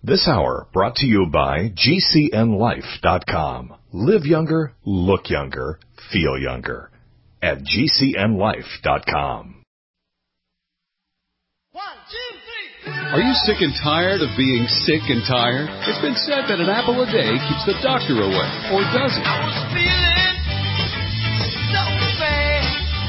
This hour brought to you by GCNLife.com. Live younger, look younger, feel younger at GCNLife.com. 1, 2, 3. Are you sick and tired of being sick and tired? It's been said that an apple a day keeps the doctor away, or does it? I was feeling so bad.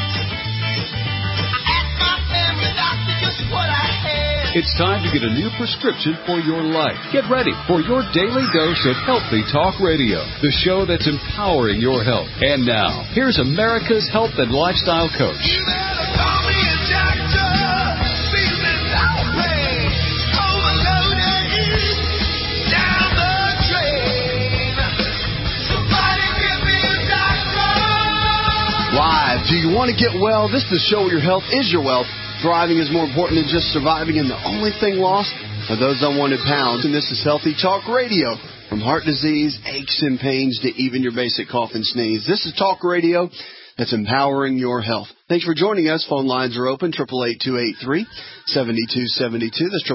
I asked my family doctor just what I had. It's time to get a new prescription for your life. Get ready for your daily dose of Healthy Talk Radio, the show that's empowering your health. And now, here's America's health and lifestyle coach. You better call me a doctor. Feeling no pain. Overloaded. Down the drain. Somebody give me a doctor. Live. Do you want to get well? This is the show where your health is your wealth. Thriving is more important than just surviving, and the only thing lost are those unwanted pounds. And this is Healthy Talk Radio. From heart disease, aches and pains, to even your basic cough and sneeze. This is Talk Radio that's empowering your health. Thanks for joining us. Phone lines are open, 888-283-7272. That's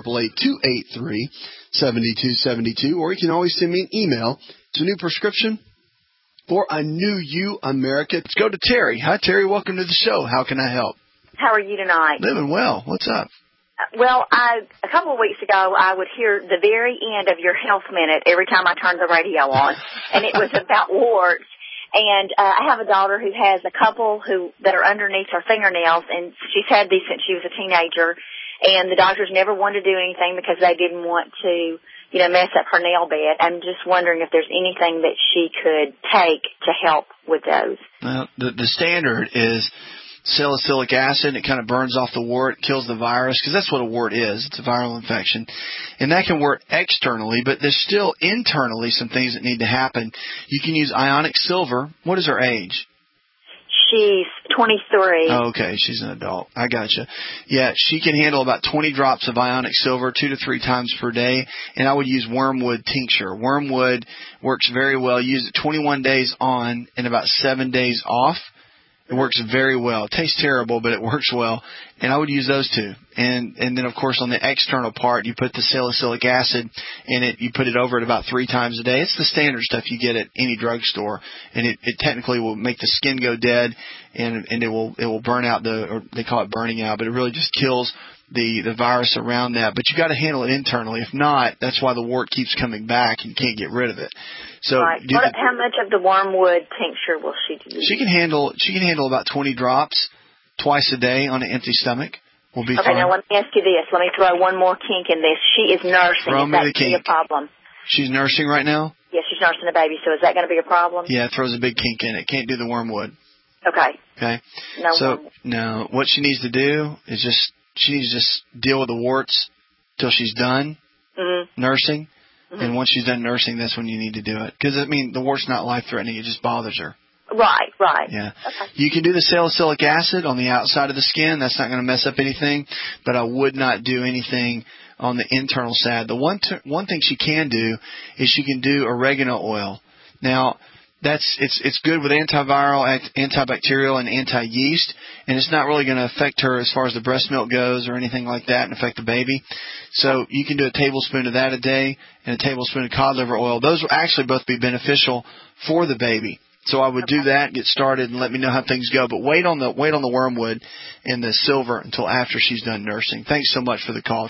888-283-7272. Or you can always send me an email. It's a new prescription for a new you, America. Let's go to Terry. Hi, Terry. Welcome to the show. How can I help? How are you tonight? Living well. What's up? Well, a couple of weeks ago, I would hear the very end of your health minute every time I turned the radio on, and it was about warts. And I have a daughter who has a couple that are underneath her fingernails, and she's had these since she was a teenager. And the doctors never wanted to do anything because they didn't want to, mess up her nail bed. I'm just wondering if there's anything that she could take to help with those. Well, the standard is salicylic acid. It kind of burns off the wart, kills the virus, because that's what a wart is. It's a viral infection. And that can work externally, but there's still internally some things that need to happen. You can use ionic silver. What is her age? She's 23. Oh, okay. She's an adult. I gotcha. Yeah, she can handle about 20 drops of ionic silver 2 to 3 times per day, and I would use wormwood tincture. Wormwood works very well. Use it 21 days on and about 7 days off. It works very well. It tastes terrible, but it works well. And I would use those two. And then, of course, on the external part, you put the salicylic acid in it. You put it over it about 3 times a day. It's the standard stuff you get at any drugstore. And it technically will make the skin go dead, and it will burn out or they call it burning out, but it really just kills the virus around that. But you got to handle it internally. If not, that's why the wart keeps coming back and you can't get rid of it. So right. How much of the wormwood tincture will she do? She can handle about 20 drops twice a day on an empty stomach. Will be okay, fine. Now let me ask you this. Let me throw one more kink in this. She is nursing. Throw is me that the going to be a problem? She's nursing right now? Yes, she's nursing a baby, so is that going to be a problem? Yeah, it throws a big kink in it. Can't do the wormwood. Okay. No, what she needs to do is she needs to just deal with the warts till she's done nursing. Mm-hmm. And once she's done nursing, that's when you need to do it. Because, the wart's not life-threatening. It just bothers her. Right. Yeah. Okay. You can do the salicylic acid on the outside of the skin. That's not going to mess up anything. But I would not do anything on the internal side. The one thing she can do is she can do oregano oil. Now, it's good with antiviral, antibacterial, and anti-yeast, and it's not really going to affect her as far as the breast milk goes or anything like that and affect the baby. So you can do a tablespoon of that a day and a tablespoon of cod liver oil. Those will actually both be beneficial for the baby. So I would do that, get started, and let me know how things go. But wait on the wormwood and the silver until after she's done nursing. Thanks so much for the call.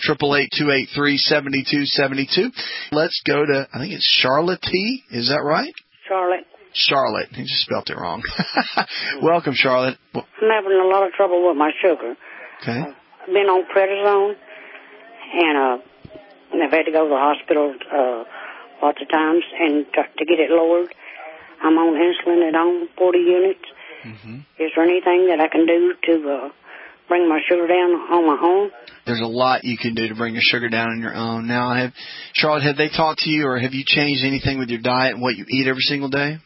888-283-7272. Let's go to, I think it's Charlotte T. Is that right? Charlotte. He just spelled it wrong. Welcome, Charlotte. I'm having a lot of trouble with my sugar. Okay. I've been on prednisone, and I've had to go to the hospital lots of times and to get it lowered. I'm on insulin at home, 40 units. Mm-hmm. Is there anything that I can do to bring my sugar down on my own? There's a lot you can do to bring your sugar down on your own. Now, Charlotte, have they talked to you, or have you changed anything with your diet and what you eat every single day?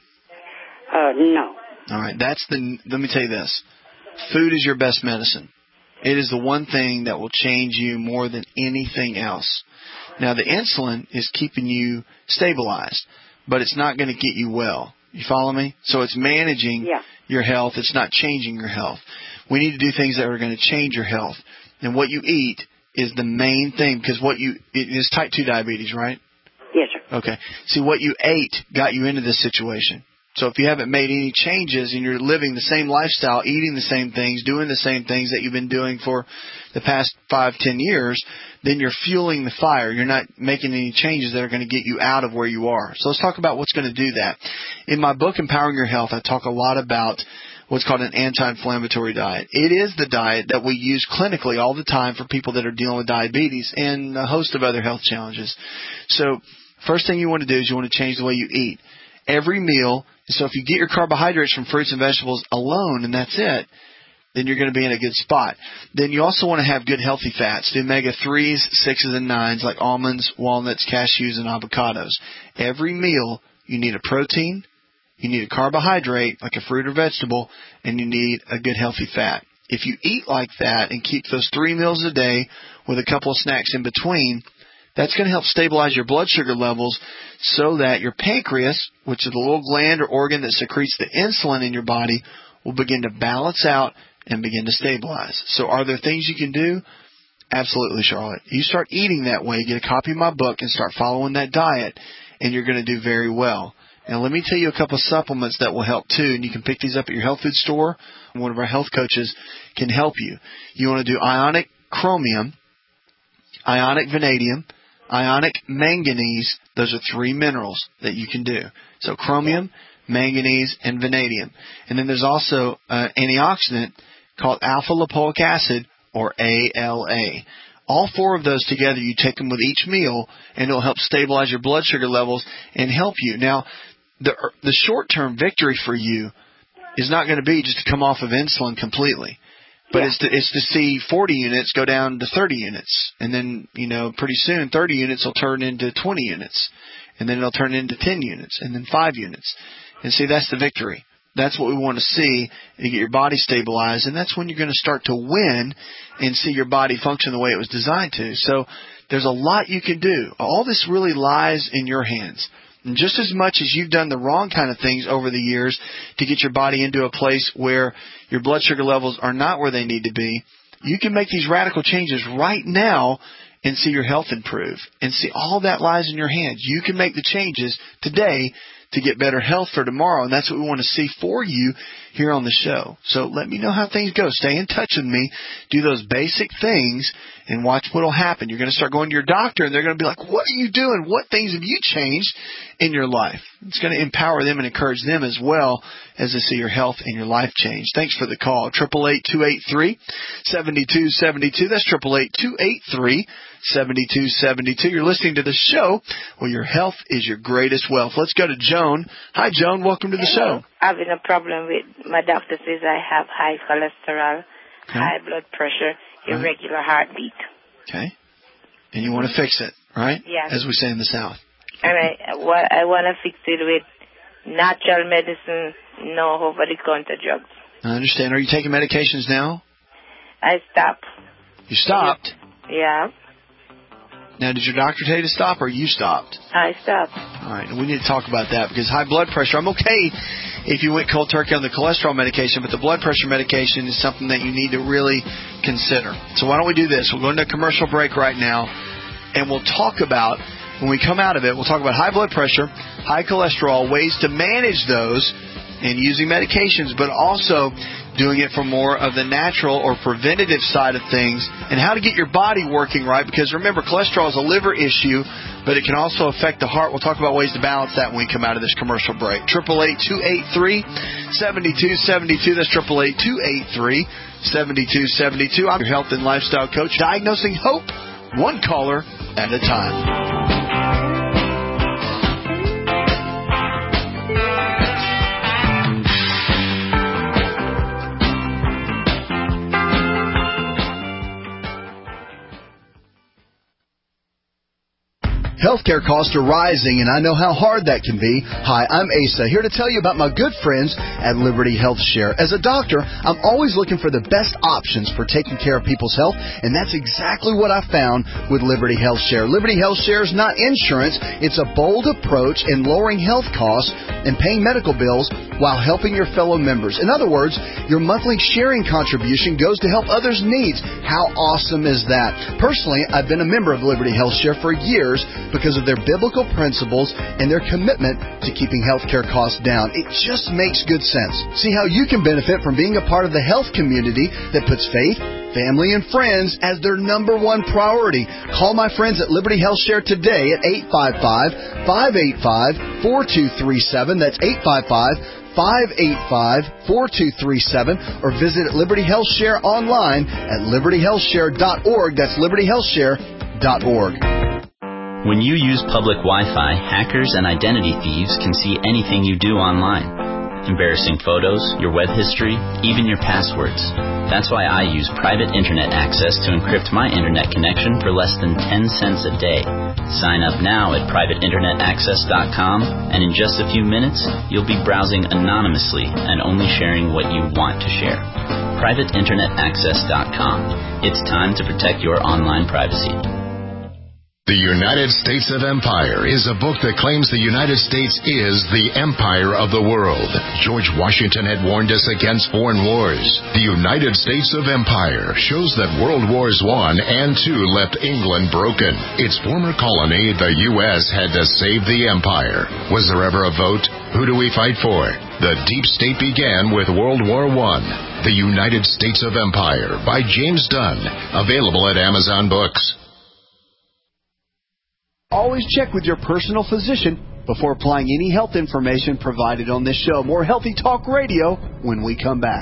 No. All right. Let me tell you this. Food is your best medicine. It is the one thing that will change you more than anything else. Now, the insulin is keeping you stabilized, but it's not going to get you well. You follow me? So it's managing your health. It's not changing your health. We need to do things that are going to change your health. And what you eat is the main thing, because it is type 2 diabetes, right? Yes, sir. Okay. See, what you ate got you into this situation. So if you haven't made any changes and you're living the same lifestyle, eating the same things, doing the same things that you've been doing for the past 5-10 years, then you're fueling the fire. You're not making any changes that are going to get you out of where you are. So let's talk about what's going to do that. In my book, Empowering Your Health, I talk a lot about what's called an anti-inflammatory diet. It is the diet that we use clinically all the time for people that are dealing with diabetes and a host of other health challenges. So first thing you want to do is you want to change the way you eat. Every meal, so if you get your carbohydrates from fruits and vegetables alone and that's it, then you're going to be in a good spot. Then you also want to have good healthy fats, the omega-3s, 6s, and 9s like almonds, walnuts, cashews, and avocados. Every meal, you need a protein, you need a carbohydrate like a fruit or vegetable, and you need a good healthy fat. If you eat like that and keep those 3 meals a day with a couple of snacks in between, that's going to help stabilize your blood sugar levels so that your pancreas, which is the little gland or organ that secretes the insulin in your body, will begin to balance out and begin to stabilize. So are there things you can do? Absolutely, Charlotte. You start eating that way, get a copy of my book, and start following that diet, and you're going to do very well. Now, let me tell you a couple of supplements that will help, too, and you can pick these up at your health food store. One of our health coaches can help you. You want to do ionic chromium, ionic vanadium, ionic manganese. Those are 3 minerals that you can do. So chromium, manganese, and vanadium. And then there's also an antioxidant called alpha-lipoic acid, or ALA. All 4 of those together, you take them with each meal, and it'll help stabilize your blood sugar levels and help you. Now, the short-term victory for you is not going to be just to come off of insulin completely. But it's to see 40 units go down to 30 units. And then, pretty soon 30 units will turn into 20 units. And then it'll turn into 10 units. And then 5 units. And see, that's the victory. That's what we want to see, and get your body stabilized. And that's when you're going to start to win and see your body function the way it was designed to. So there's a lot you can do. All this really lies in your hands. And just as much as you've done the wrong kind of things over the years to get your body into a place where your blood sugar levels are not where they need to be, you can make these radical changes right now and see your health improve. And see, all that lies in your hands. You can make the changes today to get better health for tomorrow, and that's what we want to see for you here on the show. So let me know how things go. Stay in touch with me. Do those basic things and watch what will happen. You're going to start going to your doctor, and they're going to be like, what are you doing? What things have you changed in your life? It's going to empower them and encourage them as well as to see your health and your life change. Thanks for the call. 888-283-7272. That's 888-283-7272. You're listening to the show where your health is your greatest wealth. Let's go to Joan. Hi, Joan. Welcome to the show. Having a problem with, my doctor says I have high cholesterol, high blood pressure, irregular heartbeat. Okay. And you want to fix it, right? Yes. As we say in the South. And I want to fix it with natural medicine, no over-the-counter drugs. I understand. Are you taking medications now? I stopped. You stopped? Yeah. Now, did your doctor tell you to stop, or you stopped? I stopped. All right. We need to talk about that, because high blood pressure, I'm okay if you went cold turkey on the cholesterol medication, but the blood pressure medication is something that you need to really consider. So why don't we do this? We'll go into a commercial break right now, and we'll talk about, when we come out of it, we'll talk about high blood pressure, high cholesterol, ways to manage those, and using medications, but also doing it for more of the natural or preventative side of things, and how to get your body working right, because remember, cholesterol is a liver issue, but it can also affect the heart. We'll talk about ways to balance that when we come out of this commercial break. 888-283-7272. That's 888-283-7272. I'm your health and lifestyle coach, diagnosing hope, one caller at a time. Healthcare costs are rising, and I know how hard that can be. Hi, I'm Asa, here to tell you about my good friends at Liberty Health Share. As a doctor, I'm always looking for the best options for taking care of people's health, and that's exactly what I found with Liberty Health Share. Liberty Health Share is not insurance. It's a bold approach in lowering health costs and paying medical bills while helping your fellow members. In other words, your monthly sharing contribution goes to help others' needs. How awesome is that? Personally, I've been a member of Liberty Health Share for years because of their biblical principles and their commitment to keeping healthcare costs down. It just makes good sense. See how you can benefit from being a part of the health community that puts faith, family, and friends as their number one priority. Call my friends at Liberty Health Share today at 855-585-4237. That's 855-585-4237, or visit Liberty Health Share online at libertyhealthshare.org. That's libertyhealthshare.org. When you use public Wi-Fi, hackers and identity thieves can see anything you do online. Embarrassing photos, your web history, even your passwords. That's why I use private internet access to encrypt my internet connection for less than 10 cents a day. Sign up now at privateinternetaccess.com, and in just a few minutes, you'll be browsing anonymously and only sharing what you want to share. privateinternetaccess.com. It's time to protect your online privacy. The United States of Empire is a book that claims the United States is the empire of the world. George Washington had warned us against foreign wars. The United States of Empire shows that World Wars I and II left England broken. Its former colony, the U.S., had to save the empire. Was there ever a vote? Who do we fight for? The deep state began with World War I. The United States of Empire by James Dunn. Available at Amazon Books. Always check with your personal physician before applying any health information provided on this show. More Healthy Talk Radio when we come back.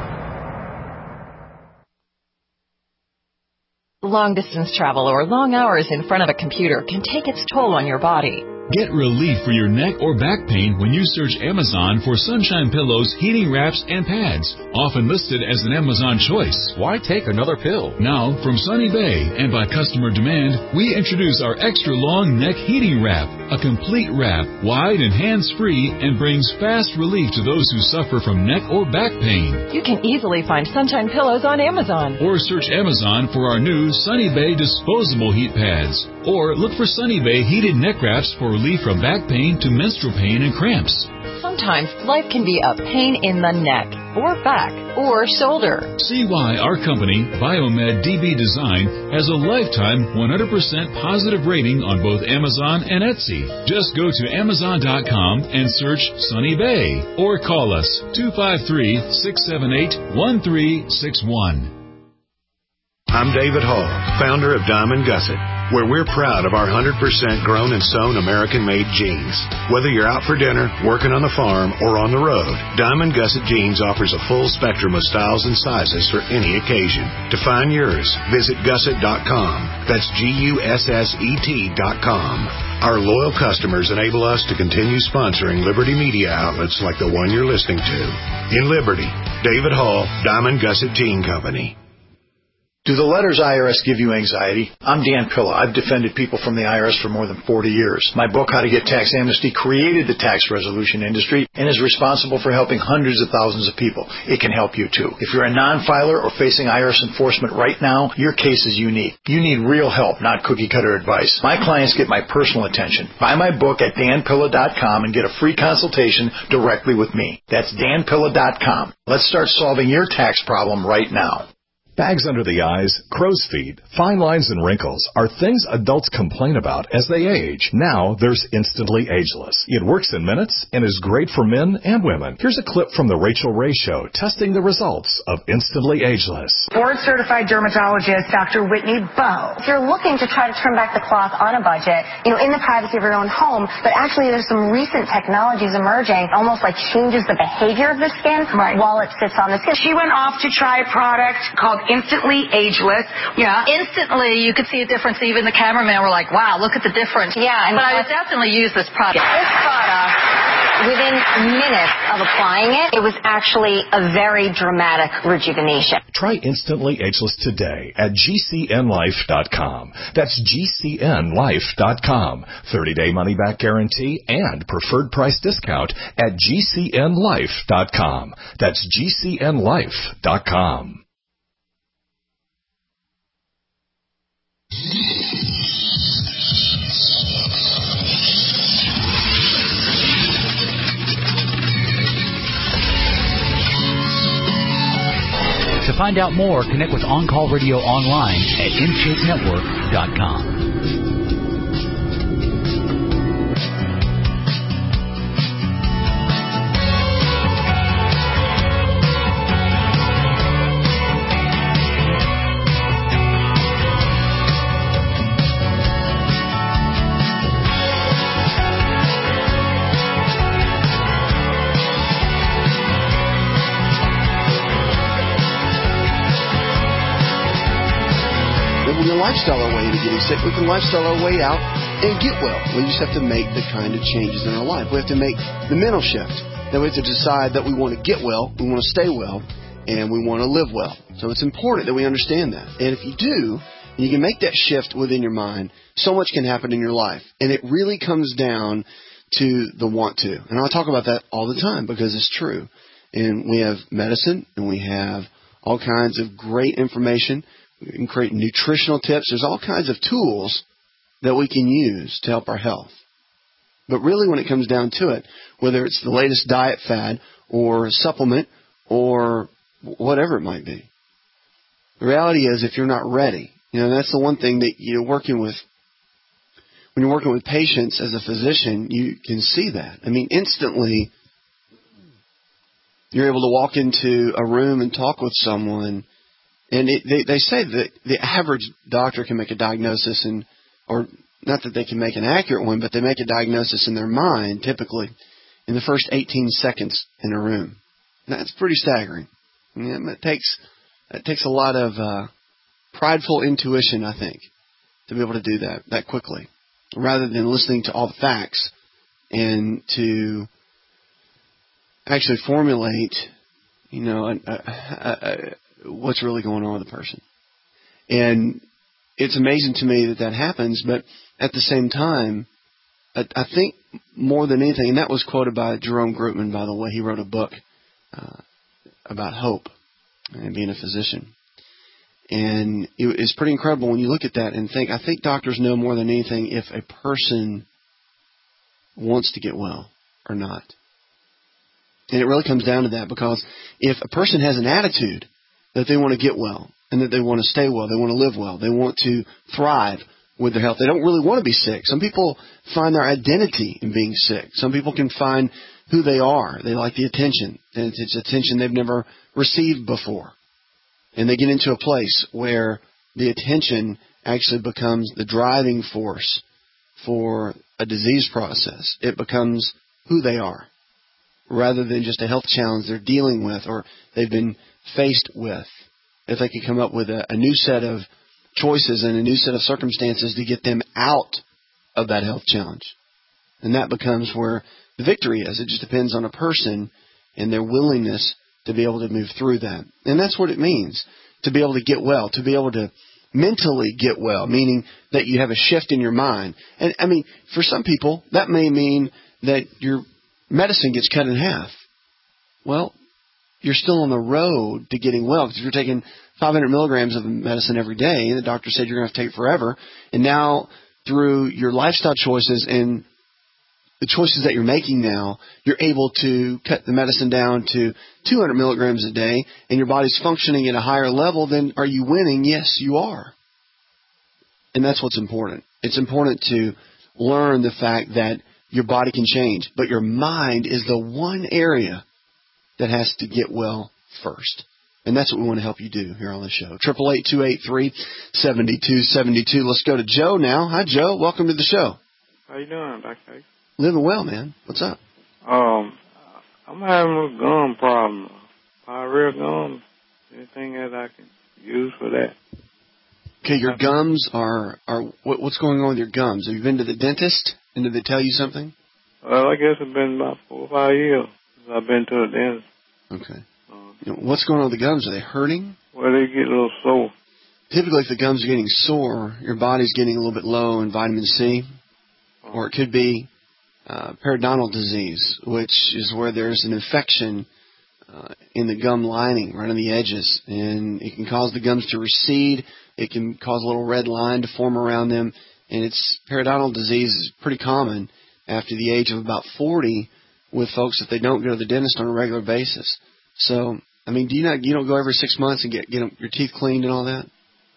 Long-distance travel or long hours in front of a computer can take its toll on your body. Get relief for your neck or back pain when you search Amazon for Sunshine Pillows, heating wraps, and pads, often listed as an Amazon choice. Why take another pill? Now, from Sunny Bay and by customer demand, we introduce our extra long neck heating wrap, a complete wrap, wide and hands-free, and brings fast relief to those who suffer from neck or back pain. You can easily find Sunshine Pillows on Amazon. Or search Amazon for our new Sunny Bay disposable heat pads. Or look for Sunny Bay heated neck wraps for relief from back pain to menstrual pain and cramps. Sometimes life can be a pain in the neck, or back, or shoulder. See why our company, Biomed DB Design, has a lifetime 100% positive rating on both Amazon and Etsy. Just go to Amazon.com and search Sunny Bay, or call us 253-678-1361. I'm David Hall, founder of Diamond Gusset, where we're proud of our 100% grown and sewn American-made jeans. Whether you're out for dinner, working on the farm, or on the road, Diamond Gusset Jeans offers a full spectrum of styles and sizes for any occasion. To find yours, visit gusset.com. That's GUSSET.com. Our loyal customers enable us to continue sponsoring Liberty media outlets like the one you're listening to. In Liberty, David Hall, Diamond Gusset Jean Company. Do the letters IRS give you anxiety? I'm Dan Pilla. I've defended people from the IRS for more than 40 years. My book, How to Get Tax Amnesty, created the tax resolution industry and is responsible for helping hundreds of thousands of people. It can help you, too. If you're a non-filer or facing IRS enforcement right now, your case is unique. You need real help, not cookie-cutter advice. My clients get my personal attention. Buy my book at danpilla.com and get a free consultation directly with me. That's danpilla.com. Let's start solving your tax problem right now. Bags under the eyes, crow's feet, fine lines, and wrinkles are things adults complain about as they age. Now there's Instantly Ageless. It works in minutes and is great for men and women. Here's a clip from the Rachel Ray Show testing the results of Instantly Ageless. Board-certified dermatologist Dr. Whitney Bowe. If you're looking to try to turn back the clock on a budget, in the privacy of your own home, but actually there's some recent technologies emerging, almost like changes the behavior of the skin while it sits on the skin. She went off to try a product called Instantly Ageless. Yeah. Instantly, you could see a difference. Even the cameraman were like, wow, look at the difference. Yeah. But I would definitely use this product. This product, within minutes of applying it, it was actually a very dramatic rejuvenation. Try Instantly Ageless today at GCNlife.com. That's GCNlife.com. 30-day money-back guarantee and preferred price discount at GCNlife.com. That's GCNlife.com. To find out more, connect with On Call Radio online at InShapeNetwork.com. Lifestyle our way into getting sick. We can lifestyle our way out and get well. We just have to make the kind of changes in our life. We have to make the mental shift. Then we have to decide that we want to get well, we want to stay well, and we want to live well. So it's important that we understand that. And if you do, and you can make that shift within your mind, so much can happen in your life. And it really comes down to the want to. And I'll talk about that all the time because it's true. And we have medicine, and we have all kinds of great information. We can create nutritional tips. There's all kinds of tools that we can use to help our health. But really, when it comes down to it, whether it's the latest diet fad or supplement or whatever it might be, the reality is if you're not ready, that's the one thing that you're working with. When you're working with patients as a physician, you can see that. I mean, instantly, you're able to walk into a room and talk with someone. And they say that the average doctor can make a diagnosis, or not that they can make an accurate one, but they make a diagnosis in their mind, typically, in the first 18 seconds in a room. That's pretty staggering. It takes a lot of prideful intuition, I think, to be able to do that quickly, rather than listening to all the facts and to actually formulate, what's really going on with the person. And it's amazing to me that happens, but at the same time, I think more than anything, and that was quoted by Jerome Grootman, by the way. He wrote a book about hope and being a physician. And it's pretty incredible when you look at that and think, I think doctors know more than anything if a person wants to get well or not. And it really comes down to that, because if a person has an attitude that they want to get well and that they want to stay well, they want to live well, they want to thrive with their health. They don't really want to be sick. Some people find their identity in being sick. Some people can find who they are. They like the attention, and it's attention they've never received before. And they get into a place where the attention actually becomes the driving force for a disease process. It becomes who they are, rather than just a health challenge they're dealing with or they've been faced with. If they can come up with a new set of choices and a new set of circumstances to get them out of that health challenge. And that becomes where the victory is. It just depends on a person and their willingness to be able to move through that. And that's what it means, to be able to get well, to be able to mentally get well, meaning that you have a shift in your mind. And, I mean, for some people, that may mean that your medicine gets cut in half. Well, you're still on the road to getting well, because if you're taking 500 milligrams of medicine every day, and the doctor said you're going to have to take it forever, and now through your lifestyle choices and the choices that you're making now, you're able to cut the medicine down to 200 milligrams a day, and your body's functioning at a higher level, then are you winning? Yes, you are. And that's what's important. It's important to learn the fact that your body can change, but your mind is the one area that has to get well first. And that's what we want to help you do here on the show. 888-283-7272. Let's go to Joe now. Hi, Joe. Welcome to the show. How you doing, Dr. H? Living well, man. What's up? I'm having a gum problem. Pyrrhea gum. Anything that I can use for that? Okay, your gums are what's going on with your gums? Have you been to the dentist, and did they tell you something? Well, I guess it's been about 4 or 5 years since I've been to the dentist. Okay. What's going on with the gums? Are they hurting? Well, they get a little sore. Typically, if the gums are getting sore, your body's getting a little bit low in vitamin C, or it could be periodontal disease, which is where there's an infection in the gum lining, right on the edges, and it can cause the gums to recede. It can cause a little red line to form around them, and periodontal disease is pretty common after the age of about 40 with folks if they don't go to the dentist on a regular basis. So I mean, you don't go every 6 months and get your teeth cleaned and all that?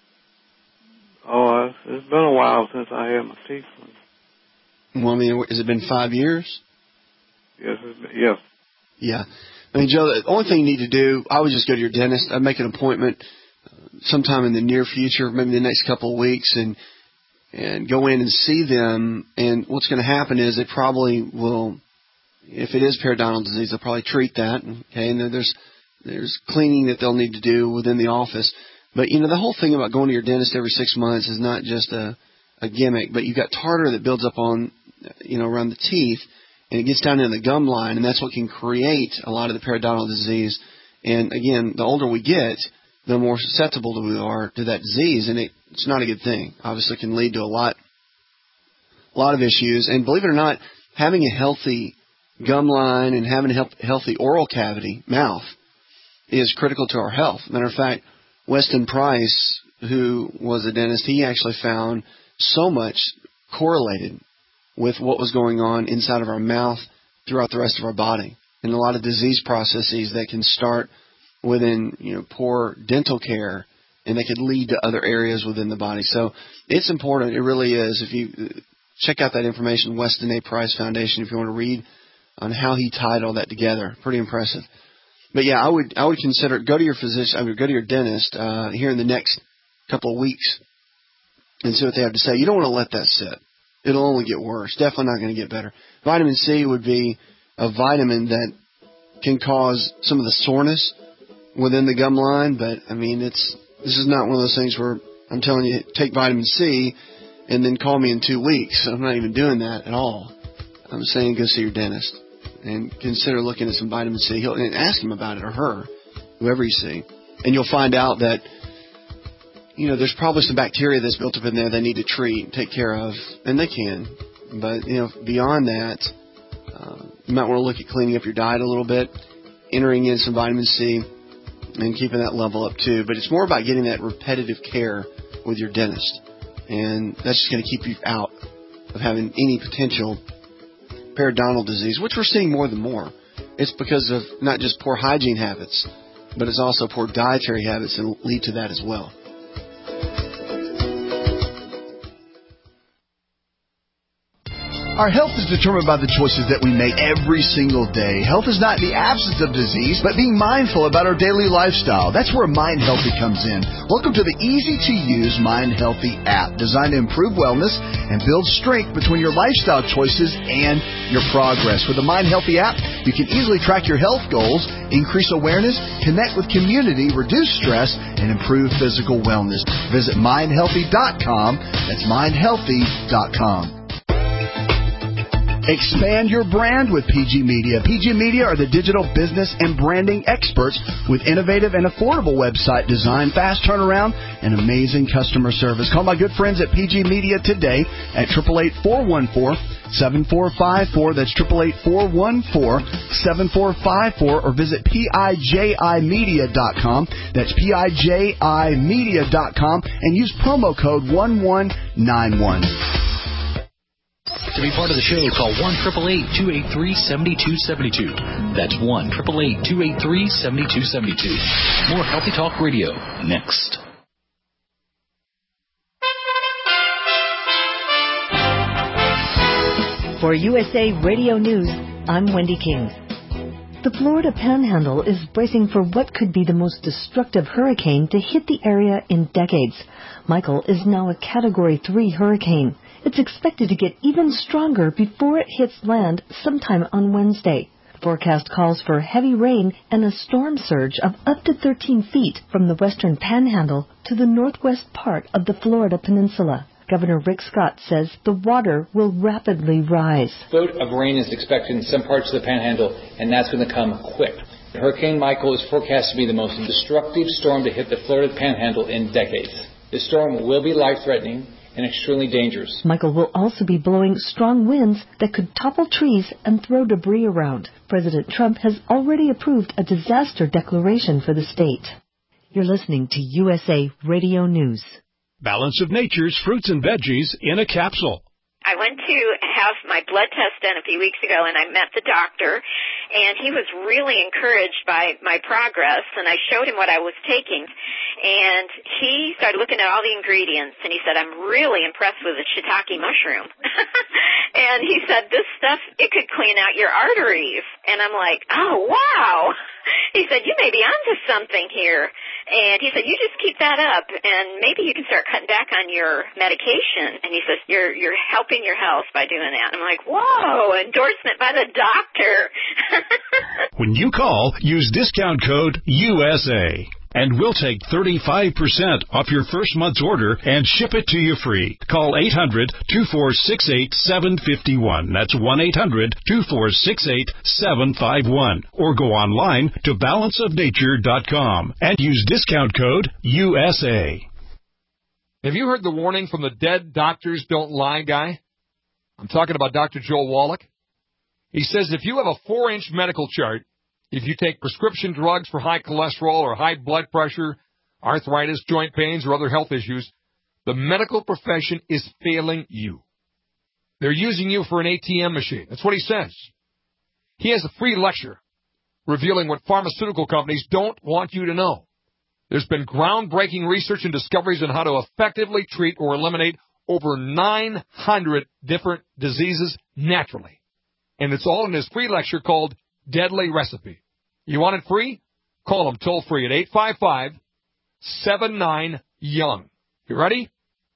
Oh, it's been a while since I had my teeth cleaned. Well, I mean, has it been 5 years? Yes, yes. Yeah. I mean, Joe, the only thing you need to do, I would just go to your dentist. I'd make an appointment sometime in the near future, maybe the next couple of weeks, and go in and see them. And what's going to happen is they probably will, if it is periodontal disease, they'll probably treat that. Okay, and then there's cleaning that they'll need to do within the office. But, the whole thing about going to your dentist every 6 months is not just a gimmick, but you've got tartar that builds up on, around the teeth, and it gets down in the gum line, and that's what can create a lot of the periodontal disease. And, again, the older we get, the more susceptible we are to that disease, and it's not a good thing. Obviously, it can lead to a lot of issues. And believe it or not, having a healthy gum line and having a healthy oral cavity, mouth, is critical to our health. Matter of fact, Weston Price, who was a dentist, he actually found so much correlated with what was going on inside of our mouth throughout the rest of our body, and a lot of disease processes that can start within poor dental care, and they could lead to other areas within the body. So it's important. It really is. If you check out that information, Weston A. Price Foundation, if you want to read on how he tied all that together, pretty impressive. But yeah, I would consider go to your physician. Go to your dentist here in the next couple of weeks and see what they have to say. You don't want to let that sit. It'll only get worse. Definitely not going to get better. Vitamin C would be a vitamin that can cause some of the soreness within the gum line, but I mean, this is not one of those things where I'm telling you take vitamin C and then call me in 2 weeks. I'm not even doing that at all. I'm saying go see your dentist and consider looking at some vitamin C. And ask him about it, or her, whoever you see, and you'll find out that there's probably some bacteria that's built up in there they need to treat and take care of, and they can. But, beyond that, you might want to look at cleaning up your diet a little bit, entering in some vitamin C, and keeping that level up too. But it's more about getting that repetitive care with your dentist. And that's just going to keep you out of having any potential periodontal disease, which we're seeing more than more. It's because of not just poor hygiene habits, but it's also poor dietary habits that lead to that as well. Our health is determined by the choices that we make every single day. Health is not the absence of disease, but being mindful about our daily lifestyle. That's where Mind Healthy comes in. Welcome to the easy-to-use Mind Healthy app, designed to improve wellness and build strength between your lifestyle choices and your progress. With the Mind Healthy app, you can easily track your health goals, increase awareness, connect with community, reduce stress, and improve physical wellness. Visit mindhealthy.com. That's mindhealthy.com. Expand your brand with PG Media. PG Media are the digital business and branding experts with innovative and affordable website design, fast turnaround, and amazing customer service. Call my good friends at PG Media today at 888-414-7454. That's 888-414-7454, or visit PIJImedia.com. That's PIJImedia.com, and use promo code 1191. To be part of the show, call 1-888-283-7272. That's 1-888-283-7272. More Healthy Talk Radio next. For USA Radio News, I'm Wendy King. The Florida Panhandle is bracing for what could be the most destructive hurricane to hit the area in decades. Michael is now a Category 3 hurricane. It's expected to get even stronger before it hits land sometime on Wednesday. The forecast calls for heavy rain and a storm surge of up to 13 feet from the western Panhandle to the northwest part of the Florida Peninsula. Governor Rick Scott says the water will rapidly rise. A foot of rain is expected in some parts of the Panhandle, and that's going to come quick. Hurricane Michael is forecast to be the most destructive storm to hit the Florida Panhandle in decades. The storm will be life-threatening and extremely dangerous. Michael will also be blowing strong winds that could topple trees and throw debris around. President Trump has already approved a disaster declaration for the state. You're listening to USA Radio News. Balance of Nature's fruits and veggies in a capsule. I went to have my blood test done a few weeks ago, and I met the doctor, and he was really encouraged by my progress, and I showed him what I was taking, and he started looking at all the ingredients, and he said, I'm really impressed with the shiitake mushroom. And he said, this stuff, it could clean out your arteries. And I'm like, oh, wow. He said, you may be onto something here. And he said, you just keep that up, and maybe you can start cutting back on your medication. And he says, you're helping your health by doing that. I'm like, whoa, endorsement by the doctor. When you call, use discount code USA. And we'll take 35% off your first month's order and ship it to you free. Call 800-246-8751. That's 1-800-246-8751. Or go online to balanceofnature.com and use discount code USA. Have you heard the warning from the Dead Doctors Don't Lie guy? I'm talking about Dr. Joel Wallach. He says if you have a 4-inch medical chart, if you take prescription drugs for high cholesterol or high blood pressure, arthritis, joint pains, or other health issues, the medical profession is failing you. They're using you for an ATM machine. That's what he says. He has a free lecture revealing what pharmaceutical companies don't want you to know. There's been groundbreaking research and discoveries on how to effectively treat or eliminate over 900 different diseases naturally. And it's all in his free lecture called Deadly Recipe. You want it free? Call him toll free at 855-79-YOUNG. You ready?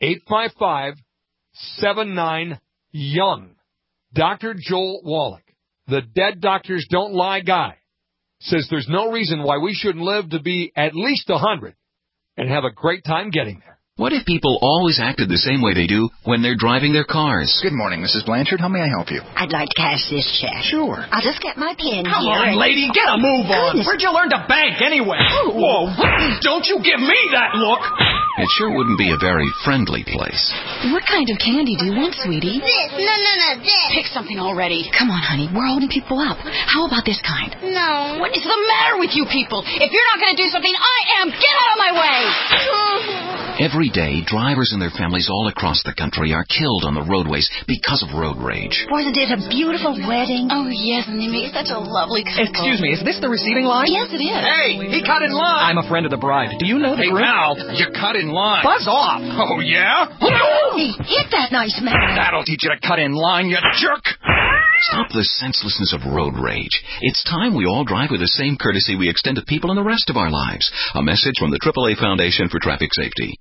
855-79-YOUNG. Dr. Joel Wallach, the Dead Doctors Don't Lie guy, says there's no reason why we shouldn't live to be at least 100 and have a great time getting there. What if people always acted the same way they do when they're driving their cars? Good morning, Mrs. Blanchard. How may I help you? I'd like to cash this check. Sure. I'll just get my pen Come here. on, lady, get a move on. Goodness. Where'd you learn to bank anyway? Whoa, don't you give me that look. It sure wouldn't be a very friendly place. What kind of candy do you want, sweetie? This. No, this. Pick something already. Come on, honey. We're holding people up. How about this kind? No. What is the matter with you people? If you're not going to do something, I am. Get out of my way. Every day, drivers and their families all across the country are killed on the roadways because of road rage. Wasn't it a beautiful wedding? Oh, yes, and they make such a lovely couple. Excuse me, is this the receiving line? Yes, it is. Hey, he cut in line. I'm a friend of the bride. Do you know the group? Hey, pal, you cut in line. Buzz off. Oh, yeah? Hey, hit that nice man. That'll teach you to cut in line, you jerk. Stop the senselessness of road rage. It's time we all drive with the same courtesy we extend to people in the rest of our lives. A message from the AAA Foundation for Traffic Safety.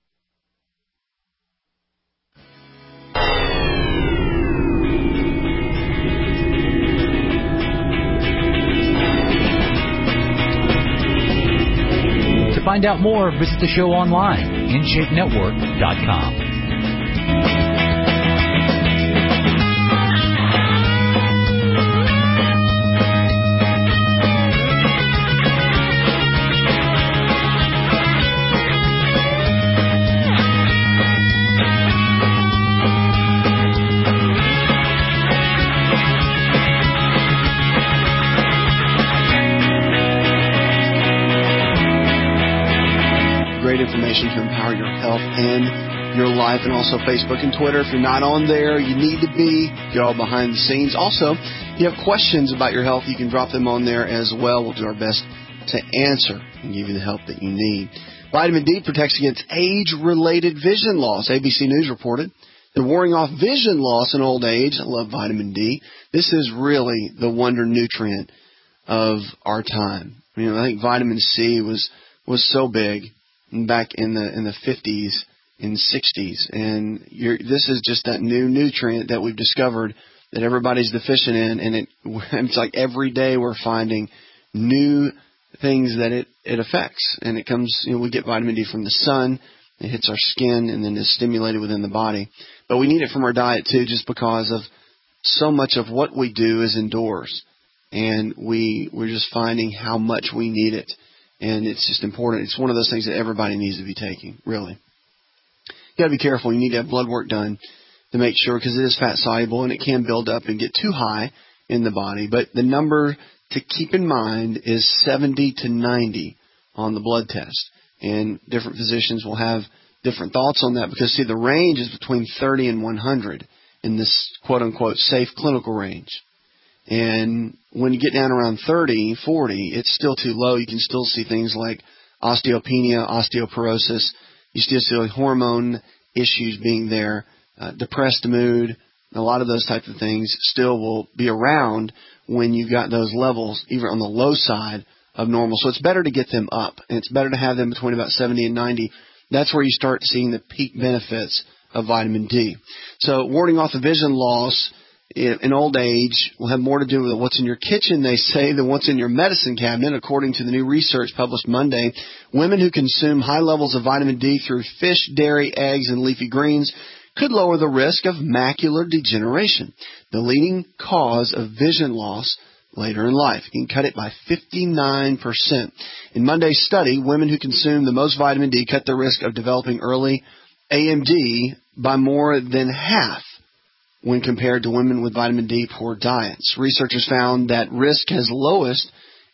To find out more, visit the show online, InShapeNetwork.com. Great information to empower your health and your life, and also Facebook and Twitter. If you're not on there, you need to be. You're all behind the scenes. Also, if you have questions about your health, you can drop them on there as well. We'll do our best to answer and give you the help that you need. Vitamin D protects against age-related vision loss. ABC News reported they're warning off vision loss in old age. I love vitamin D. This is really the wonder nutrient of our time. I think vitamin C was so big back in the 50s and 60s, and this is just that new nutrient that we've discovered that everybody's deficient in, and it's like every day we're finding new things that it affects, and it comes, we get vitamin D from the sun, it hits our skin, and then is stimulated within the body, but we need it from our diet too, just because of so much of what we do is indoors, and we're just finding how much we need it. And it's just important. It's one of those things that everybody needs to be taking, really. You got to be careful. You need to have blood work done to make sure, because it is fat soluble and it can build up and get too high in the body. But the number to keep in mind is 70 to 90 on the blood test. And different physicians will have different thoughts on that because, see, the range is between 30 and 100. in this quote-unquote safe clinical range. And when you get down around 30, 40, it's still too low. You can still see things like osteopenia, osteoporosis. You still see hormone issues being there, depressed mood. A lot of those types of things still will be around when you've got those levels, even on the low side of normal. So it's better to get them up, and it's better to have them between about 70 and 90. That's where you start seeing the peak benefits of vitamin D. So warding off the vision loss in old age will have more to do with what's in your kitchen, they say, than what's in your medicine cabinet. According to the new research published Monday, women who consume high levels of vitamin D through fish, dairy, eggs, and leafy greens could lower the risk of macular degeneration, the leading cause of vision loss later in life. You can cut it by 59%. In Monday's study, women who consume the most vitamin D cut their risk of developing early AMD by more than half when compared to women with vitamin D poor diets. Researchers found that risk is lowest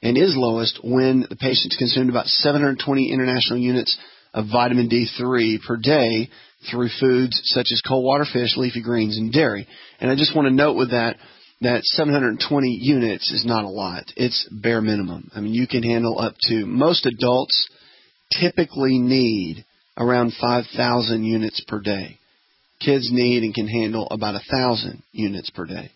when the patients consumed about 720 international units of vitamin D3 per day through foods such as cold water fish, leafy greens, and dairy. And I just want to note with that 720 units is not a lot. It's bare minimum. I mean, you can handle up to, most adults typically need around 5,000 units per day. Kids need and can handle about 1,000 units per day.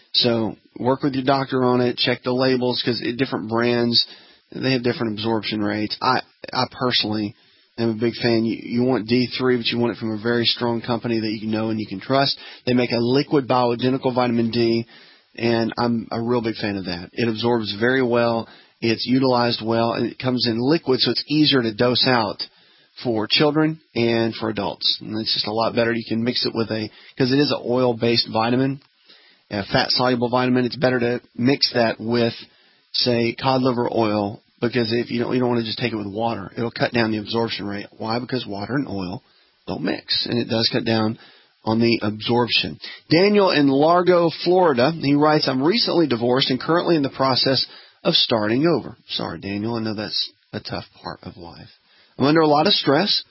So work with your doctor on it. Check the labels, because different brands, they have different absorption rates. I personally am a big fan. You want D3, but you want it from a very strong company that you know and you can trust. They make a liquid bioidentical vitamin D, and I'm a real big fan of that. It absorbs very well. It's utilized well, and it comes in liquid, so it's easier to dose out for children and for adults. And it's just a lot better. You can mix it with because it is an oil-based vitamin, a fat-soluble vitamin. It's better to mix that with, say, cod liver oil, because if you don't want to just take it with water. It'll cut down the absorption rate. Why? Because water and oil don't mix, and it does cut down on the absorption. Daniel in Largo, Florida, he writes, I'm recently divorced and currently in the process of starting over. Sorry, Daniel, I know that's a tough part of life. I'm under a lot of stress.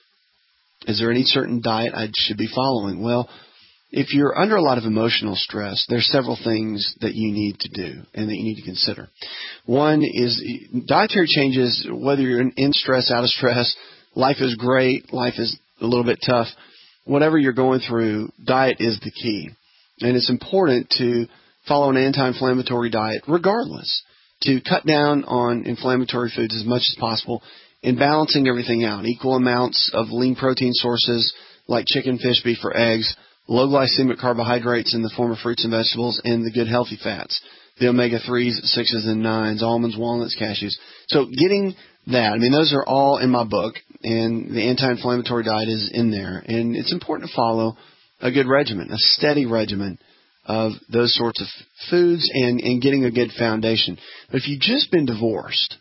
Is there any certain diet I should be following? Well, if you're under a lot of emotional stress, there's several things that you need to do and that you need to consider. One is dietary changes, whether you're in stress, out of stress, life is great, life is a little bit tough. Whatever you're going through, diet is the key. And it's important to follow an anti-inflammatory diet regardless, to cut down on inflammatory foods as much as possible, in balancing everything out. Equal amounts of lean protein sources like chicken, fish, beef, or eggs, low glycemic carbohydrates in the form of fruits and vegetables, and the good healthy fats, the omega-3s, 6s, and 9s, almonds, walnuts, cashews. So getting that, I mean, those are all in my book, and the anti-inflammatory diet is in there. And it's important to follow a good regimen, a steady regimen of those sorts of foods and getting a good foundation. But if you've just been divorced,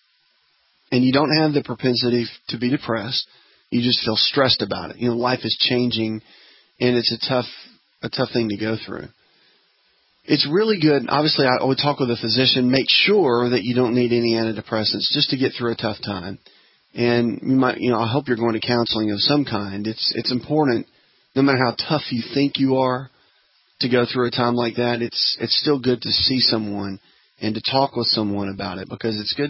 and you don't have the propensity to be depressed, you just feel stressed about it. You know, life is changing, and it's a tough thing to go through. It's really good. Obviously, I would talk with a physician. Make sure that you don't need any antidepressants just to get through a tough time. And you might, I hope you're going to counseling of some kind. It's important, no matter how tough you think you are, to go through a time like that. It's still good to see someone and to talk with someone about it, because it's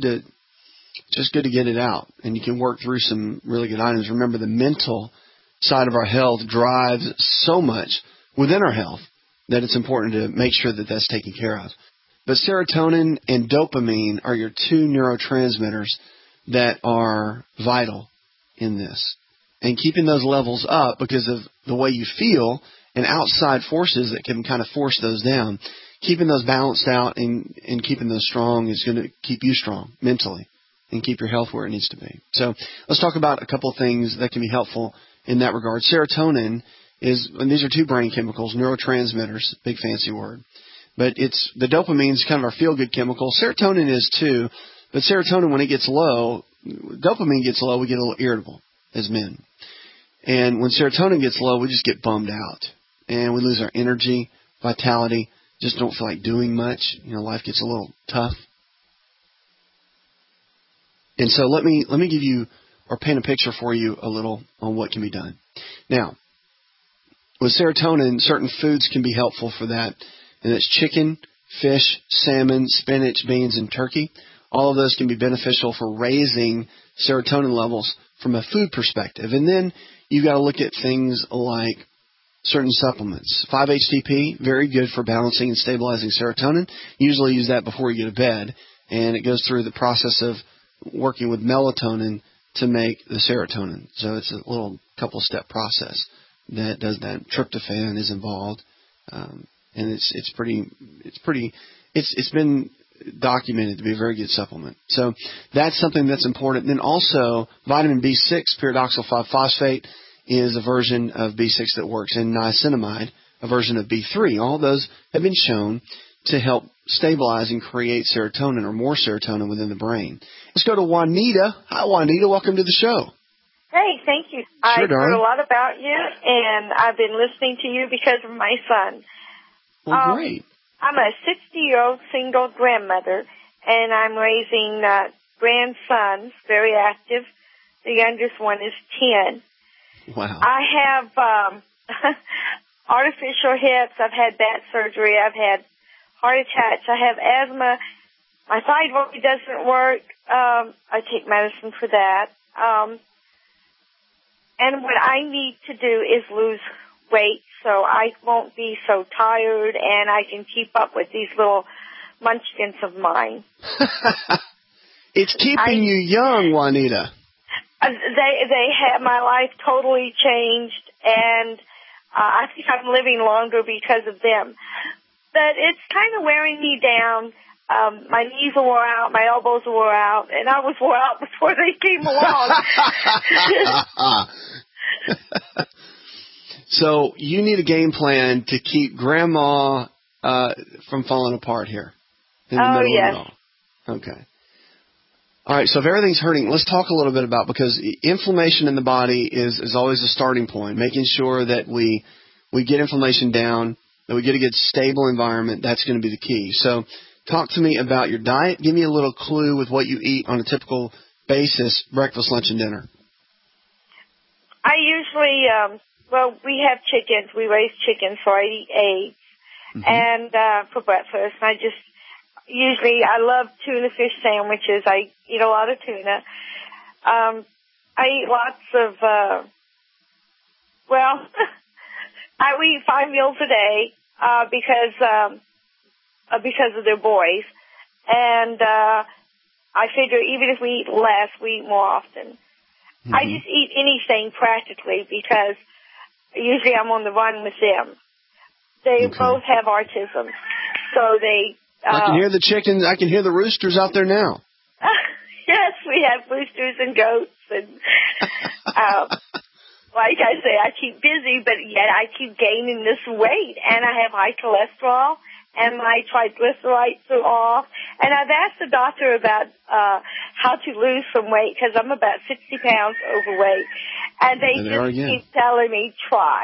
just good to get it out, and you can work through some really good items. Remember, the mental side of our health drives so much within our health that it's important to make sure that that's taken care of. But serotonin and dopamine are your two neurotransmitters that are vital in this. And keeping those levels up because of the way you feel and outside forces that can kind of force those down, keeping those balanced out and keeping those strong is going to keep you strong mentally and keep your health where it needs to be. So let's talk about a couple of things that can be helpful in that regard. Serotonin and these are two brain chemicals, neurotransmitters, big fancy word. But the dopamine is kind of our feel-good chemical. Serotonin is too, but serotonin, when it gets low, dopamine gets low, we get a little irritable as men. And when serotonin gets low, we just get bummed out. And we lose our energy, vitality, just don't feel like doing much. Life gets a little tough. And so let me give you, or paint a picture for you a little on what can be done. Now, with serotonin, certain foods can be helpful for that, and it's chicken, fish, salmon, spinach, beans, and turkey. All of those can be beneficial for raising serotonin levels from a food perspective. And then you've got to look at things like certain supplements. 5-HTP, very good for balancing and stabilizing serotonin. Usually use that before you go to bed, and it goes through the process of working with melatonin to make the serotonin. So it's a little couple-step process that does that. Tryptophan is involved, and it's been documented to be a very good supplement. So that's something that's important. Then also vitamin B6, pyridoxal 5-phosphate, is a version of B6 that works, and niacinamide, a version of B3. All those have been shown to help stabilize and create serotonin or more serotonin within the brain. Let's go to Juanita. Hi, Juanita. Welcome to the show. Hey, thank you. Sure, I've heard a lot about you, and I've been listening to you because of my son. Well, great. I'm a 60-year-old single grandmother, and I'm raising grandsons, very active. The youngest one is 10. Wow. I have artificial hips. I've had back surgery. I've had heart attacks. I have asthma. My thyroid doesn't work. I take medicine for that. And what I need to do is lose weight so I won't be so tired and I can keep up with these little munchkins of mine. It's keeping you young, Juanita. They have my life totally changed, and I think I'm living longer because of them. But it's kind of wearing me down. My knees are wore out, my elbows are wore out, and I was wore out before they came along. So you need a game plan to keep Grandma from falling apart here. In the middle yes. of it all. Okay. All right, so if everything's hurting, let's talk a little bit about, because inflammation in the body is always a starting point, making sure that we get inflammation down, that we get a good stable environment. That's going to be the key. So talk to me about your diet. Give me a little clue with what you eat on a typical basis, breakfast, lunch, and dinner. I usually, we have chickens. We raise chickens, so I eat eggs and for breakfast. I love tuna fish sandwiches. I eat a lot of tuna. I eat lots of, I eat 5 meals a day because of their boys. And I figure even if we eat less, we eat more often. I just eat anything practically because usually I'm on the run with them. They both have autism, so they... I can hear the chickens. I can hear the roosters out there now. Yes, we have roosters and goats, and like I say, I keep busy, but yet I keep gaining this weight, and I have high cholesterol, and my triglycerides are off. And I've asked the doctor about how to lose some weight because I'm about 60 pounds overweight, and they just keep telling me try.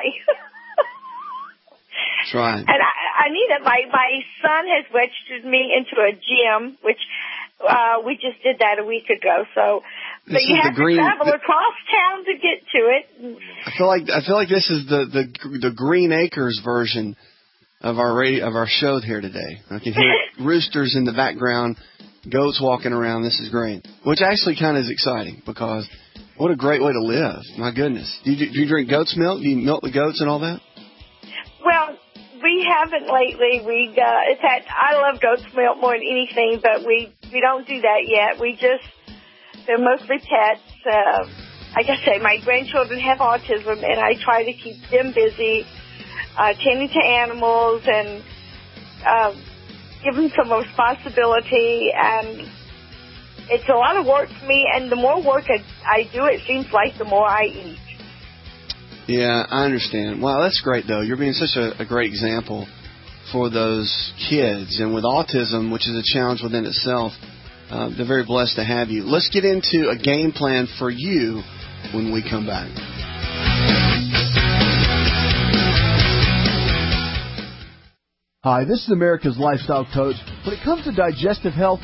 Try. And I need it. My son has registered me into a gym, which we just did that a week ago. So, but you have to travel across town to get to it. I feel like this is the Green Acres version of our show here today. I can hear roosters in the background, goats walking around. This is great, which actually kind of is exciting because what a great way to live. My goodness. Do you drink goat's milk? Do you milk the goats and all that? Well, we haven't lately. I love goat's milk more than anything, but we don't do that yet. They're mostly pets. Like I say, my grandchildren have autism, and I try to keep them busy, tending to animals and give them some responsibility. And it's a lot of work for me, and the more work I do, it seems like the more I eat. Yeah, I understand. Wow, that's great, though. You're being such a great example for those kids. And with autism, which is a challenge within itself, they're very blessed to have you. Let's get into a game plan for you when we come back. Hi, this is America's Lifestyle Coach. When it comes to digestive health,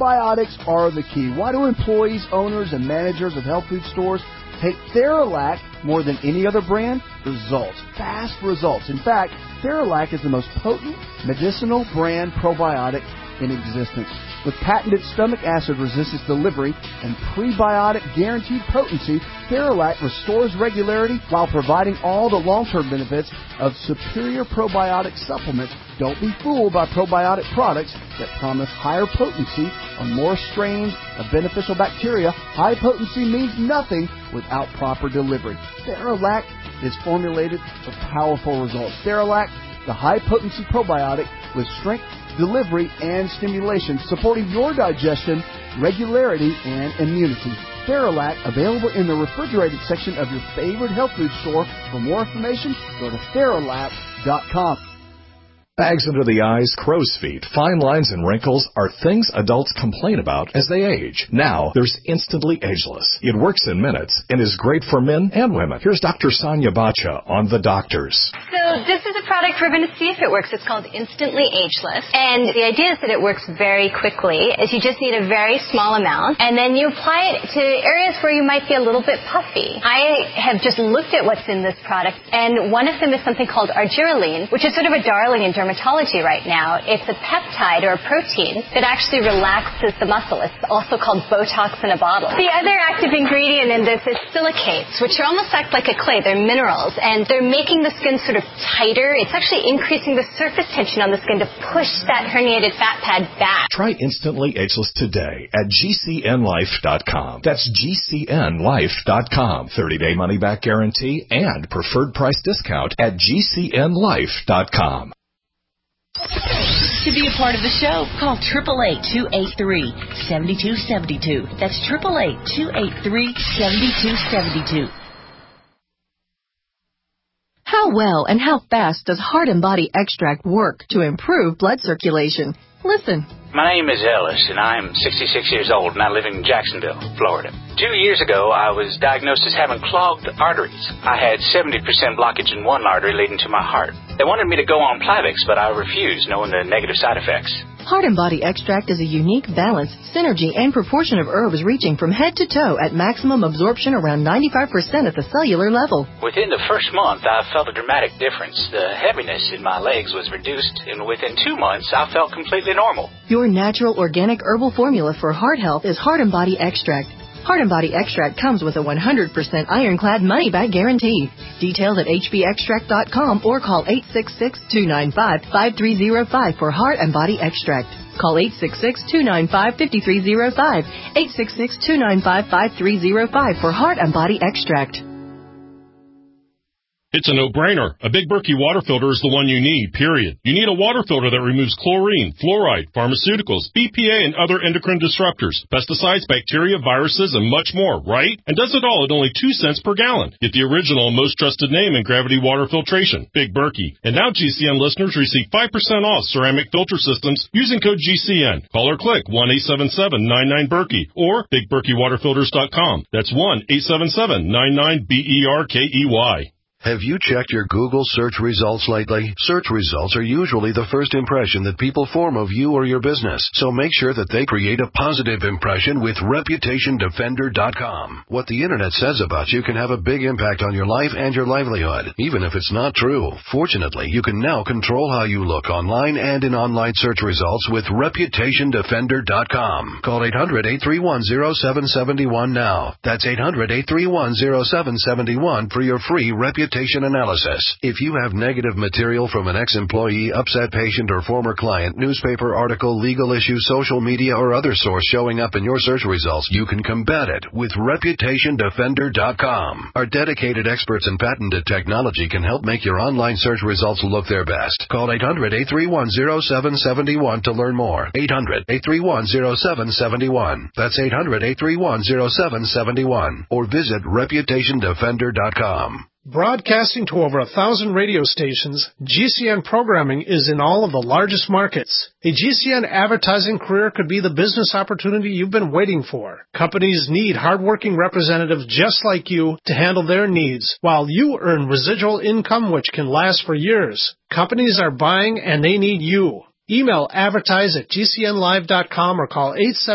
probiotics are the key. Why do employees, owners, and managers of health food stores take Theralac more than any other brand? Results. Fast results. In fact, Theralac is the most potent medicinal brand probiotic in existence. With patented stomach acid resistance delivery and prebiotic guaranteed potency, Theralac restores regularity while providing all the long-term benefits of superior probiotic supplements. Don't be fooled by probiotic products that promise higher potency on more strains of beneficial bacteria. High potency means nothing without proper delivery. Theralac is formulated for powerful results. Theralac, the high-potency probiotic with strength, delivery, and stimulation, supporting your digestion, regularity, and immunity. Theralac, available in the refrigerated section of your favorite health food store. For more information, go to Theralac.com. Bags under the eyes, crow's feet, fine lines, and wrinkles are things adults complain about as they age. Now, there's Instantly Ageless. It works in minutes and is great for men and women. Here's Dr. Sonia Bacha on The Doctors. So this is a product we're going to see if it works. It's called Instantly Ageless. And the idea is that it works very quickly. Is you just need a very small amount, and then you apply it to areas where you might be a little bit puffy. I have just looked at what's in this product, and one of them is something called argireline, which is sort of a darling in dermatology right now. It's a peptide or a protein that actually relaxes the muscle. It's also called Botox in a bottle. The other active ingredient in this is silicates, which are almost act like a clay. They're minerals, and they're making the skin sort of tighter. It's actually increasing the surface tension on the skin to push that herniated fat pad back. Try Instantly Ageless today at GCNlife.com. That's GCNlife.com. 30-day money-back guarantee and preferred price discount at GCNlife.com. To be a part of the show, call 888-283-7272. That's 888-283-7272. How well and how fast does Heart and Body Extract work to improve blood circulation? Listen. My name is Ellis, and I'm 66 years old, and I live in Jacksonville, Florida. 2 years ago, I was diagnosed as having clogged arteries. I had 70% blockage in one artery leading to my heart. They wanted me to go on Plavix, but I refused, knowing the negative side effects. Heart and Body Extract is a unique balance, synergy, and proportion of herbs reaching from head to toe at maximum absorption around 95% at the cellular level. Within the first month, I felt a dramatic difference. The heaviness in my legs was reduced, and within 2 months, I felt completely normal. Your natural organic herbal formula for heart health is Heart and Body Extract. Heart and Body Extract comes with a 100% ironclad money-back guarantee. Details at hbextract.com or call 866-295-5305 for Heart and Body Extract. Call 866-295-5305, 866-295-5305 for Heart and Body Extract. It's a no-brainer. A Big Berkey water filter is the one you need, period. You need a water filter that removes chlorine, fluoride, pharmaceuticals, BPA, and other endocrine disruptors, pesticides, bacteria, viruses, and much more, right? And does it all at only 2 cents per gallon. Get the original and most trusted name in gravity water filtration, Big Berkey. And now GCN listeners receive 5% off ceramic filter systems using code GCN. Call or click 1-877-99-BERKEY or BigBerkeyWaterFilters.com. That's 1-877-99-BERKEY. Have you checked your Google search results lately? Search results are usually the first impression that people form of you or your business, so make sure that they create a positive impression with ReputationDefender.com. What the Internet says about you can have a big impact on your life and your livelihood, even if it's not true. Fortunately, you can now control how you look online and in online search results with ReputationDefender.com. Call 800-831-0771 now. That's 800-831-0771 for your free reputation analysis. If you have negative material from an ex-employee, upset patient, or former client, newspaper article, legal issue, social media, or other source showing up in your search results, you can combat it with ReputationDefender.com. Our dedicated experts in patented technology can help make your online search results look their best. Call 800-831-0771 to learn more. 800-831-0771. That's 800-831-0771. Or visit ReputationDefender.com. Broadcasting to over 1,000 radio stations, GCN programming is in all of the largest markets. A GCN advertising career could be the business opportunity you've been waiting for. Companies need hardworking representatives just like you to handle their needs, while you earn residual income which can last for years. Companies are buying and they need you. Email advertise@gcnlive.com or call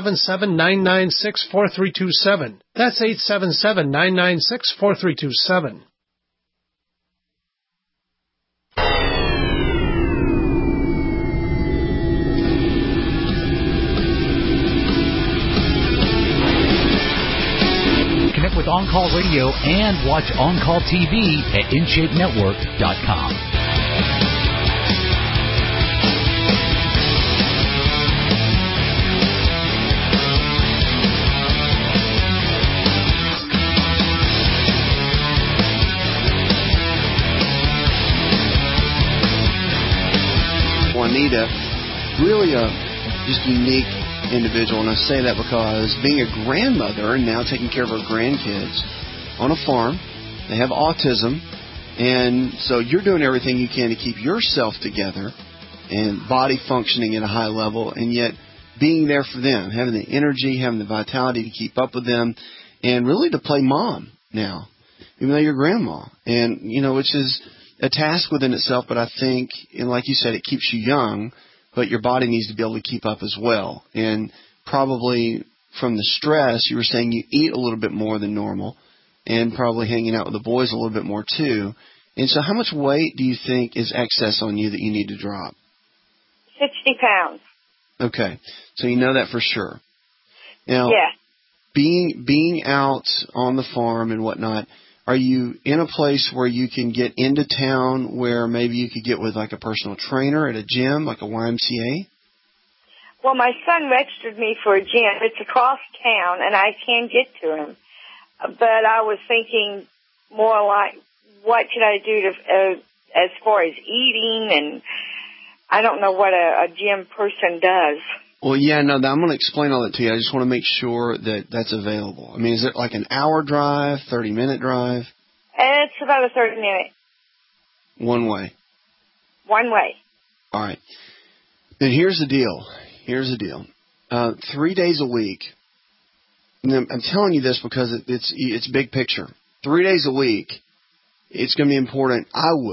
877-996-4327. That's 877-996-4327. Connect with On Call Radio and watch On Call TV at InShapeNetwork.com. Juanita, really a just unique individual, and I say that because being a grandmother and now taking care of her grandkids on a farm, they have autism, and so you're doing everything you can to keep yourself together and body functioning at a high level, and yet being there for them, having the energy, having the vitality to keep up with them, and really to play mom now, even though you're grandma, and which is a task within itself, but I think, and like you said, it keeps you young, but your body needs to be able to keep up as well. And probably from the stress, you were saying you eat a little bit more than normal and probably hanging out with the boys a little bit more too. And so how much weight do you think is excess on you that you need to drop? 60 pounds. Okay. So you know that for sure. Now, yeah. being out on the farm and whatnot, are you in a place where you can get into town where maybe you could get with like a personal trainer at a gym, like a YMCA? Well, my son registered me for a gym. It's across town, and I can get to him. But I was thinking more like, what should I do to, as far as eating, and I don't know what a gym person does. Well, yeah, no, I'm going to explain all that to you. I just want to make sure that that's available. I mean, is it like an hour drive, 30-minute drive? It's about a 30-minute. One way? One way. All right. Then here's the deal. 3 days a week. And I'm telling you this because it's big picture. 3 days a week, it's going to be important.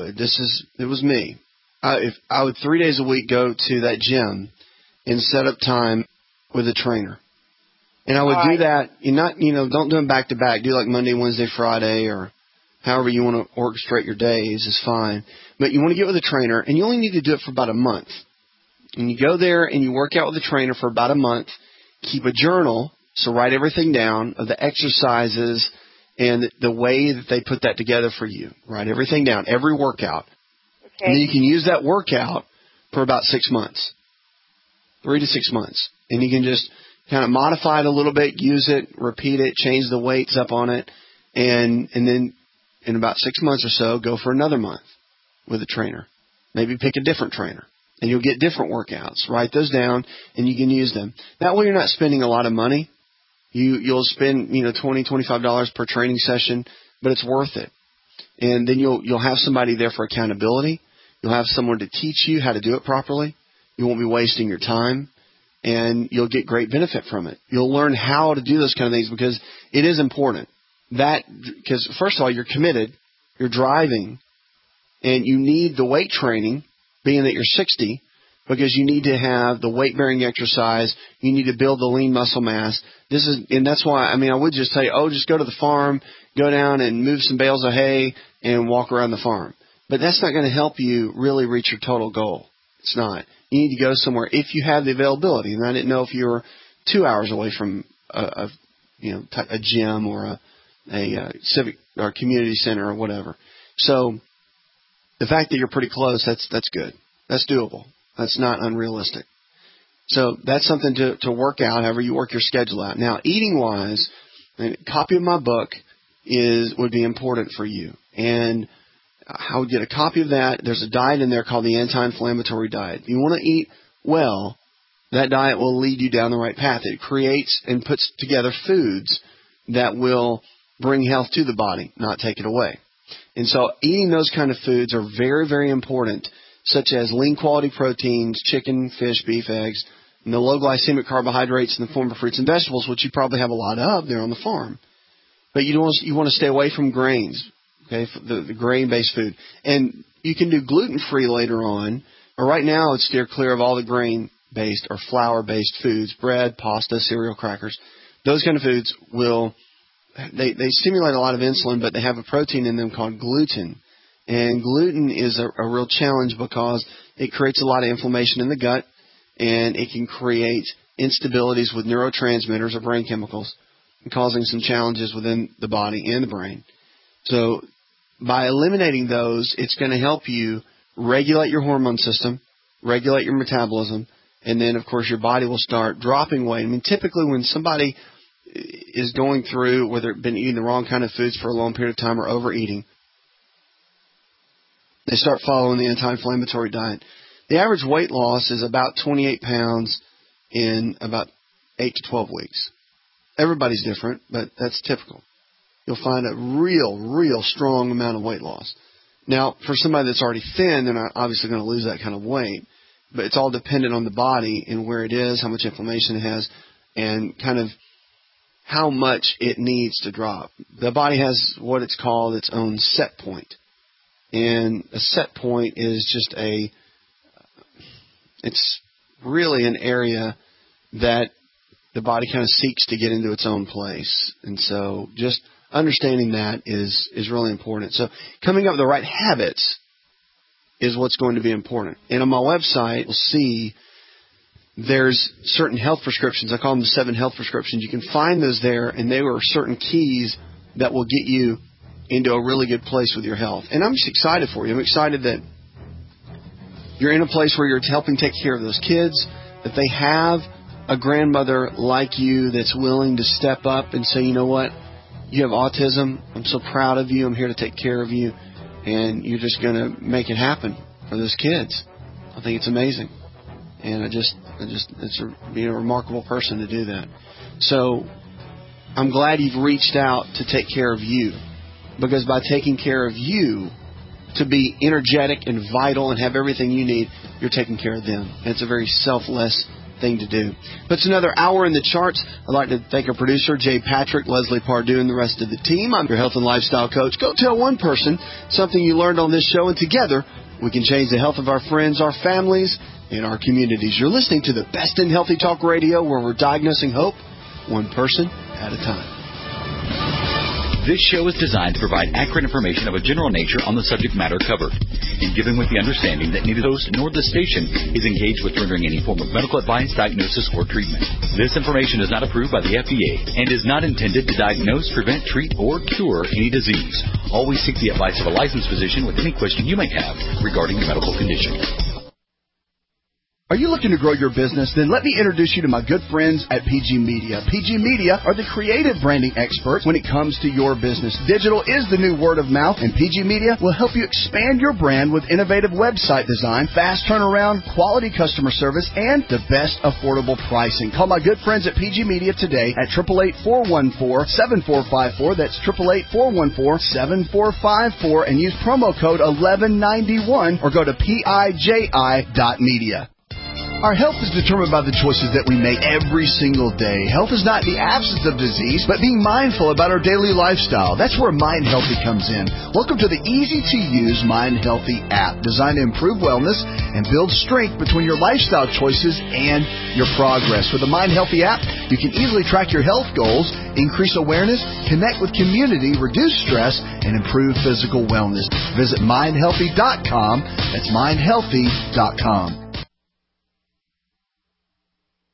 It was me. If I would 3 days a week go to that gym and set up time with a trainer. And I would do that, don't do them back to back. Do like Monday, Wednesday, Friday, or however you want to orchestrate your days is fine. But you want to get with a trainer, and you only need to do it for about a month. And you go there and you work out with a trainer for about a month. Keep a journal, so write everything down of the exercises and the way that they put that together for you. Write everything down, every workout. Okay. And then you can use that workout for about 6 months. 3 to 6 months. And you can just kind of modify it a little bit, use it, repeat it, change the weights up on it, and then in about 6 months or so, go for another month with a trainer. Maybe pick a different trainer, and you'll get different workouts. Write those down, and you can use them. That way you're not spending a lot of money. You'll spend, $20, $25 per training session, but it's worth it. And then you'll have somebody there for accountability. You'll have someone to teach you how to do it properly. You won't be wasting your time, and you'll get great benefit from it. You'll learn how to do those kind of things because it is important. Because first of all, you're committed, you're driving, and you need the weight training, being that you're 60, because you need to have the weight-bearing exercise. You need to build the lean muscle mass. And that's why, I would just say, just go to the farm, go down and move some bales of hay and walk around the farm. But that's not going to help you really reach your total goal. It's not. You need to go somewhere if you have the availability. And I didn't know if you were 2 hours away from a gym or a civic or community center or whatever. So the fact that you're pretty close, that's good. That's doable. That's not unrealistic. So that's something to work out, however you work your schedule out. Now, eating-wise, a copy of my book would be important for you. And I would get a copy of that. There's a diet in there called the anti-inflammatory diet. If you want to eat well, that diet will lead you down the right path. It creates and puts together foods that will bring health to the body, not take it away. And so eating those kind of foods are very, very important, such as lean quality proteins, chicken, fish, beef, eggs, and the low glycemic carbohydrates in the form of fruits and vegetables, which you probably have a lot of there on the farm. But you want to stay away from grains. Okay, the grain-based food. And you can do gluten-free later on, right now, I'd steer clear of all the grain-based or flour-based foods, bread, pasta, cereal, crackers. Those kind of foods they stimulate a lot of insulin, but they have a protein in them called gluten. And gluten is a real challenge because it creates a lot of inflammation in the gut, and it can create instabilities with neurotransmitters or brain chemicals, causing some challenges within the body and the brain. So by eliminating those, it's going to help you regulate your hormone system, regulate your metabolism, and then, of course, your body will start dropping weight. I mean, typically when somebody is going through, whether they've been eating the wrong kind of foods for a long period of time or overeating, they start following the anti-inflammatory diet. The average weight loss is about 28 pounds in about 8 to 12 weeks. Everybody's different, but that's typical. You'll find a real strong amount of weight loss. Now, for somebody that's already thin, they're not obviously going to lose that kind of weight, but it's all dependent on the body and where it is, how much inflammation it has, and kind of how much it needs to drop. The body has what it's called its own set point. And a set point is just it's really an area that the body kind of seeks to get into its own place. And so just understanding that is really important. So coming up with the right habits is what's going to be important. And on my website, you'll see there's certain health prescriptions. I call them the 7 health prescriptions. You can find those there, and they are certain keys that will get you into a really good place with your health. And I'm just excited for you. I'm excited that you're in a place where you're helping take care of those kids, that they have a grandmother like you that's willing to step up and say, you know what, you have autism. I'm so proud of you. I'm here to take care of you. And you're just going to make it happen for those kids. I think it's amazing. And be a remarkable person to do that. So I'm glad you've reached out to take care of you, because by taking care of you, to be energetic and vital and have everything you need, you're taking care of them. And it's a very selfless thing to do. But it's another hour in the charts. I'd like to thank our producer, Jay Patrick, Leslie Pardue, and the rest of the team. I'm your health and lifestyle coach. Go tell one person something you learned on this show, and together we can change the health of our friends, our families, and our communities. You're listening to the best in healthy talk radio, where we're diagnosing hope one person at a time. This show is designed to provide accurate information of a general nature on the subject matter covered, and given with the understanding that neither the host nor the station is engaged with rendering any form of medical advice, diagnosis, or treatment. This information is not approved by the FDA and is not intended to diagnose, prevent, treat, or cure any disease. Always seek the advice of a licensed physician with any question you may have regarding your medical condition. Are you looking to grow your business? Then let me introduce you to my good friends at PG Media. PG Media are the creative branding experts when it comes to your business. Digital is the new word of mouth, and PG Media will help you expand your brand with innovative website design, fast turnaround, quality customer service, and the best affordable pricing. Call my good friends at PG Media today at 888-414-7454. That's 888-414-7454, and use promo code 1191 or go to PIJI.media. Our health is determined by the choices that we make every single day. Health is not the absence of disease, but being mindful about our daily lifestyle. That's where Mind Healthy comes in. Welcome to the easy-to-use Mind Healthy app, designed to improve wellness and build strength between your lifestyle choices and your progress. With the Mind Healthy app, you can easily track your health goals, increase awareness, connect with community, reduce stress, and improve physical wellness. Visit mindhealthy.com. That's mindhealthy.com.